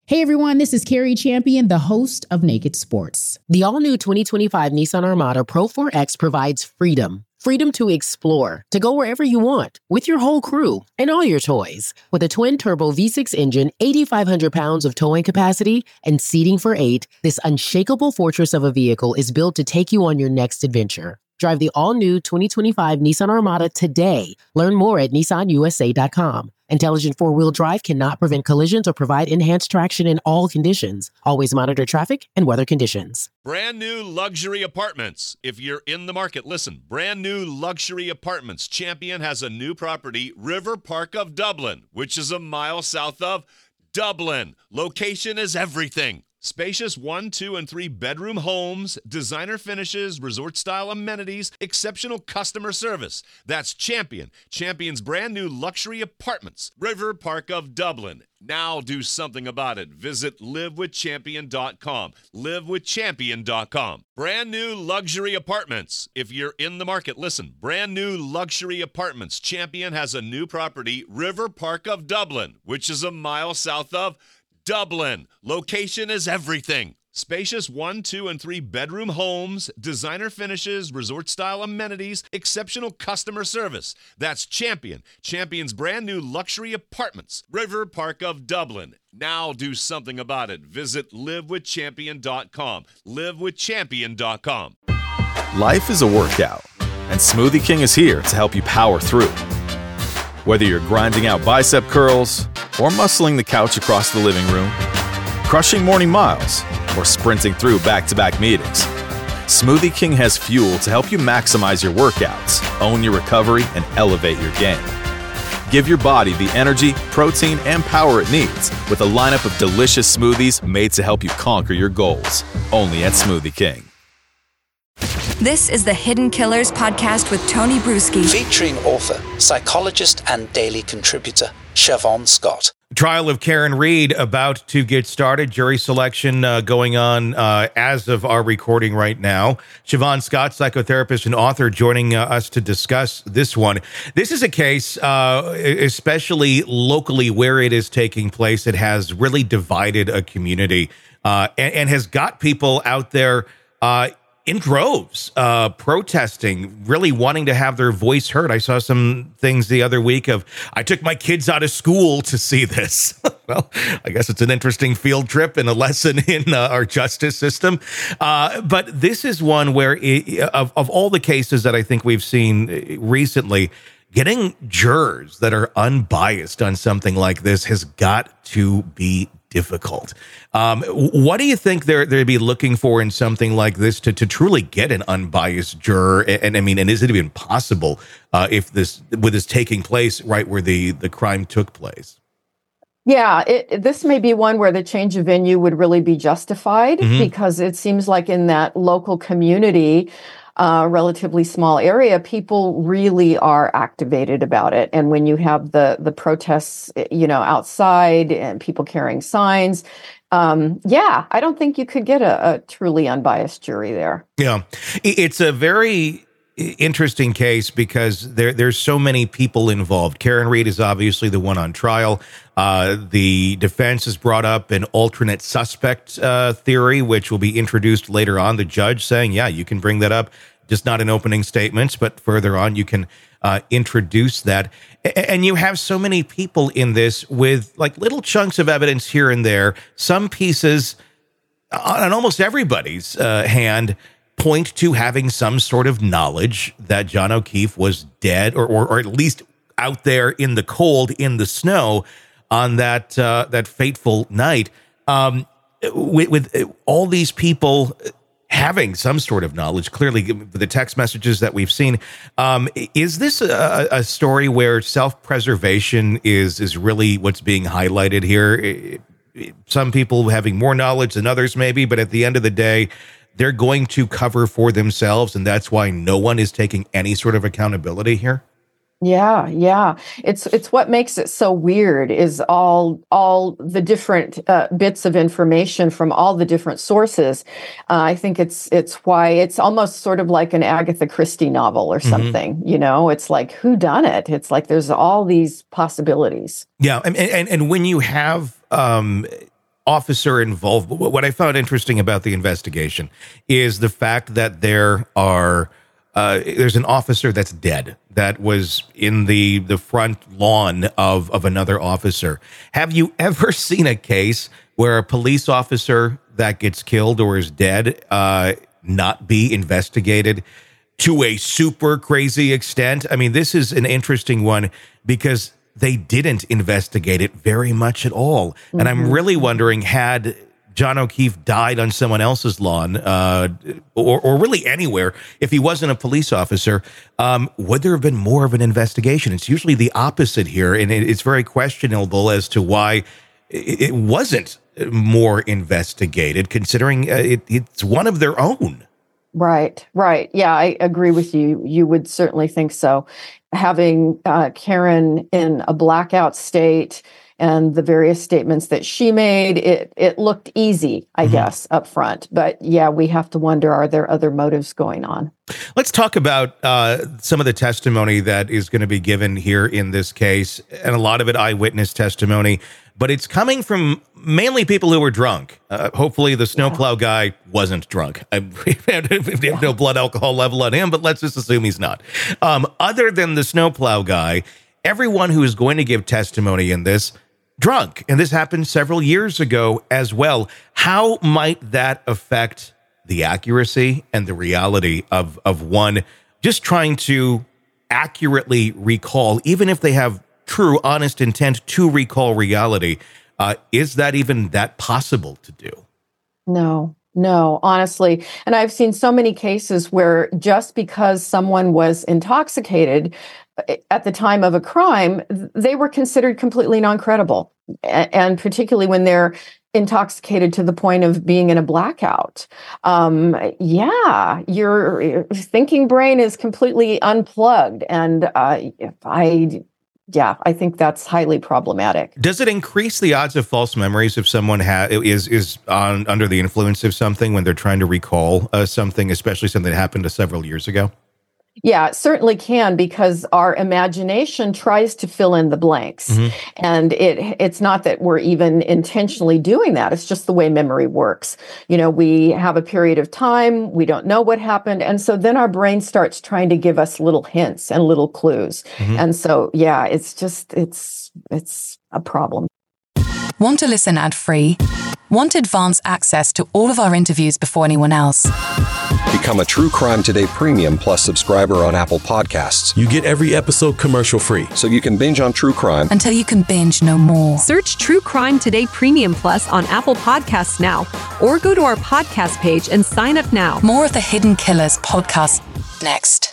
Hey everyone, this is Carrie Champion, the host of Naked Sports. The all-new 2025 Nissan Armada Pro 4X provides freedom. Freedom to explore, to go wherever you want, with your whole crew and all your toys. With a twin-turbo V6 engine, 8,500 pounds of towing capacity, and seating for 8, this unshakable fortress of a vehicle is built to take you on your next adventure. Drive the all-new 2025 Nissan Armada today. Learn more at nissanusa.com. Intelligent four-wheel drive cannot prevent collisions or provide enhanced traction in all conditions. Always monitor traffic and weather conditions. Brand new luxury apartments. If you're in the market, listen. Brand new luxury apartments. Champion has a new property, River Park of Dublin, which is a mile south of Dublin. Location is everything. Spacious 1, 2, and 3 bedroom homes, designer finishes, resort-style amenities, exceptional customer service. That's Champion. Champion's brand new luxury apartments. River Park of Dublin. Now do something about it. Visit livewithchampion.com. Livewithchampion.com. Brand new luxury apartments. If you're in the market, listen. Brand new luxury apartments. Champion has a new property, River Park of Dublin, which is a mile south of Dublin. Location is everything. Spacious 1, 2, and 3 bedroom homes, designer finishes, resort-style amenities, exceptional customer service. That's Champion. Champion's brand new luxury apartments. River Park of Dublin. Now do something about it. Visit livewithchampion.com. Livewithchampion.com. Life is a workout, and Smoothie King is here to help you power through. Whether you're grinding out bicep curls or muscling the couch across the living room, crushing morning miles, or sprinting through back-to-back meetings, Smoothie King has fuel to help you maximize your workouts, own your recovery, and elevate your game. Give your body the energy, protein, and power it needs with a lineup of delicious smoothies made to help you conquer your goals. Only at Smoothie King. This is the Hidden Killers podcast with Tony Bruschi. Featuring author, psychologist, and daily contributor, Siobhan Scott. Trial of Karen Read about to get started. Jury selection going on as of our recording right now. Siobhan Scott, psychotherapist and author, joining us to discuss this one. This is a case, especially locally where it is taking place, it has really divided a community and has got people out there in droves, protesting, really wanting to have their voice heard. I saw some things the other week of, I took my kids out of school to see this. Well, I guess it's an interesting field trip and a lesson in our justice system. But this is one where, of all the cases that I think we've seen recently, getting jurors that are unbiased on something like this has got to be difficult. What do you think they'd be looking for in something like this to truly get an unbiased juror? And I mean, and is it even possible if this taking place right where the crime took place? Yeah, this may be one where the change of venue would really be justified because it seems like in that local community, relatively small area, people really are activated about it. And when you have the protests, outside and people carrying signs, I don't think you could get a truly unbiased jury there. Yeah, it's a very interesting case because there's so many people involved. Karen Read is obviously the one on trial. The defense has brought up an alternate suspect theory, which will be introduced later on. The judge saying, yeah, you can bring that up, just not in opening statements, but further on you can introduce that. And you have so many people in this with like little chunks of evidence here and there. Some pieces on almost everybody's hand point to having some sort of knowledge that John O'Keefe was dead or at least out there in the cold, in the snow on that fateful night. With all these people having some sort of knowledge, clearly the text messages that we've seen, is this a story where self-preservation is really what's being highlighted here? Some people having more knowledge than others maybe, but at the end of the day, they're going to cover for themselves, and that's why no one is taking any sort of accountability here? Yeah. It's what makes it so weird is all the different bits of information from all the different sources. I think it's why it's almost sort of like an Agatha Christie novel or something. It's like who done it? It's like there's all these possibilities. Yeah, and when you have officer involved. What I found interesting about the investigation is the fact that there's an officer that's dead that was in the front lawn of another officer. Have you ever seen a case where a police officer that gets killed or is dead not be investigated to a super crazy extent? I mean, this is an interesting one because they didn't investigate it very much at all. And I'm really wondering, had John O'Keefe died on someone else's lawn, or really anywhere, if he wasn't a police officer, would there have been more of an investigation? It's usually the opposite here, and it's very questionable as to why it wasn't more investigated, considering it's one of their own. Right. Yeah, I agree with you. You would certainly think so. Having Karen in a blackout state and the various statements that she made, it looked easy, I guess, up front. But yeah, we have to wonder, are there other motives going on? Let's talk about some of the testimony that is going to be given here in this case, and a lot of it eyewitness testimony, but it's coming from mainly people who were drunk. Hopefully the snowplow guy wasn't drunk. We have no blood alcohol level on him, but let's just assume he's not. Other than the snowplow guy, everyone who is going to give testimony in this, drunk. And this happened several years ago as well. How might that affect the accuracy and the reality of one just trying to accurately recall, even if they have true, honest intent to recall reality? Is that even that possible to do? No, honestly. And I've seen so many cases where just because someone was intoxicated at the time of a crime, they were considered completely non-credible. And particularly when they're intoxicated to the point of being in a blackout. Your thinking brain is completely unplugged. And I think that's highly problematic. Does it increase the odds of false memories if someone is under the influence of something when they're trying to recall something, especially something that happened several years ago? Yeah, it certainly can, because our imagination tries to fill in the blanks. And it's not that we're even intentionally doing that. It's just the way memory works. You know, we have a period of time, we don't know what happened. And so then our brain starts trying to give us little hints and little clues. And so, yeah, it's a problem. Want to listen ad-free? Want advanced access to all of our interviews before anyone else? Become a True Crime Today Premium Plus subscriber on Apple Podcasts. You get every episode commercial-free, so you can binge on true crime until you can binge no more. Search True Crime Today Premium Plus on Apple Podcasts now, or go to our podcast page and sign up now. More of the Hidden Killers podcast next.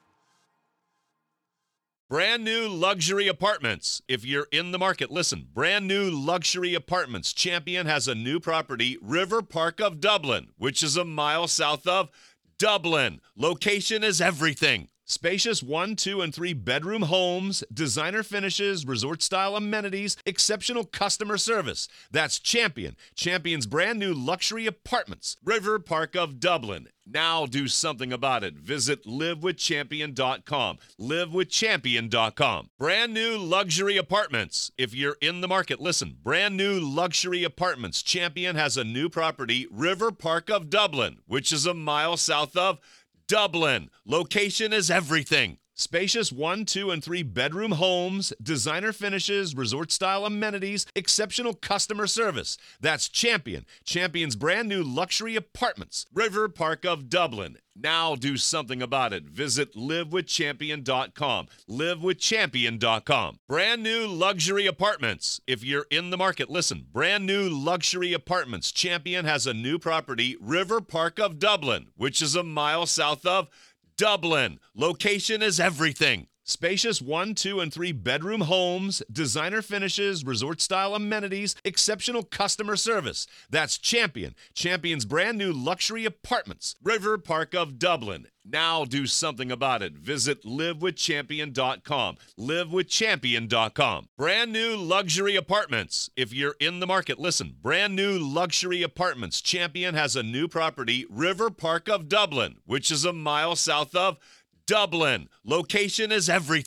Brand new luxury apartments. If you're in the market, listen. Brand new luxury apartments. Champion has a new property, River Park of Dublin, which is a mile south of Dublin. Location is everything. Spacious 1, 2, and 3 bedroom homes, designer finishes, resort-style amenities, exceptional customer service. That's Champion. Champion's brand new luxury apartments, River Park of Dublin. Now do something about it. Visit livewithchampion.com. Livewithchampion.com. Brand new luxury apartments. If you're in the market, listen. Brand new luxury apartments. Champion has a new property, River Park of Dublin, which is a mile south of Dublin. Location is everything. Spacious 1, 2, and 3 bedroom homes, designer finishes, resort-style amenities, exceptional customer service. That's Champion. Champion's brand new luxury apartments, River Park of Dublin. Now do something about it. Visit livewithchampion.com. Livewithchampion.com. Brand new luxury apartments. If you're in the market, listen. Brand new luxury apartments. Champion has a new property, River Park of Dublin, which is a mile south of Dublin. Location is everything. Spacious 1, 2, and 3 bedroom homes, designer finishes, resort-style amenities, exceptional customer service. That's Champion. Champion's brand new luxury apartments, River Park of Dublin. Now do something about it. Visit livewithchampion.com. Livewithchampion.com. Brand new luxury apartments. If you're in the market, listen. Brand new luxury apartments. Champion has a new property, River Park of Dublin, which is a mile south of Dublin. Location is everything.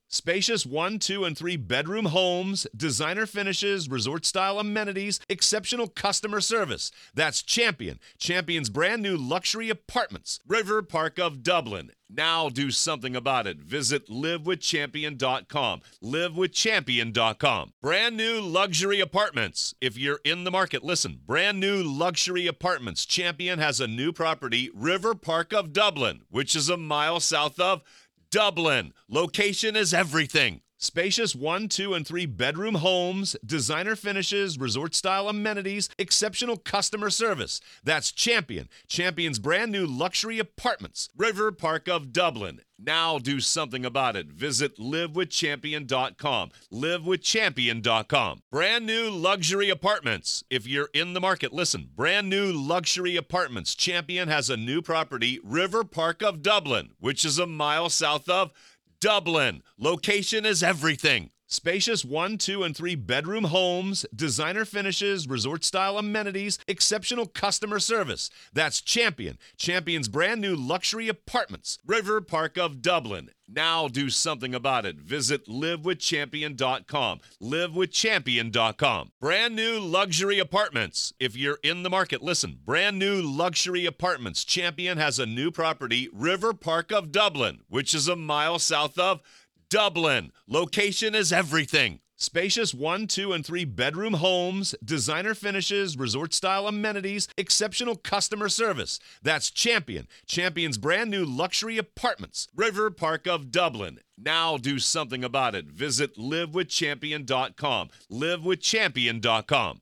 Spacious 1, 2, and 3 bedroom homes, designer finishes, resort-style amenities, exceptional customer service. That's Champion. Champion's brand new luxury apartments. River Park of Dublin. Now do something about it. Visit livewithchampion.com. Livewithchampion.com. Brand new luxury apartments. If you're in the market, listen. Brand new luxury apartments. Champion has a new property, River Park of Dublin, which is a mile south of Dublin. Location is everything. Spacious 1, 2, and 3 bedroom homes, designer finishes, resort-style amenities, exceptional customer service. That's Champion. Champion's brand new luxury apartments. River Park of Dublin. Now do something about it. Visit livewithchampion.com. Livewithchampion.com. Brand new luxury apartments. If you're in the market, listen. Brand new luxury apartments. Champion has a new property, River Park of Dublin, which is a mile south of Dublin. Location is everything. Spacious 1, 2, and 3 bedroom homes, designer finishes, resort-style amenities, exceptional customer service. That's Champion. Champion's brand new luxury apartments. River Park of Dublin. Now do something about it. Visit livewithchampion.com. Livewithchampion.com. Brand new luxury apartments. If you're in the market, listen. Brand new luxury apartments. Champion has a new property, River Park of Dublin, which is a mile south of Dublin. Location is everything. Spacious 1, 2, and 3 bedroom homes, designer finishes, resort-style amenities, exceptional customer service. That's Champion. Champion's brand new luxury apartments. River Park of Dublin. Now do something about it. Visit livewithchampion.com. Livewithchampion.com.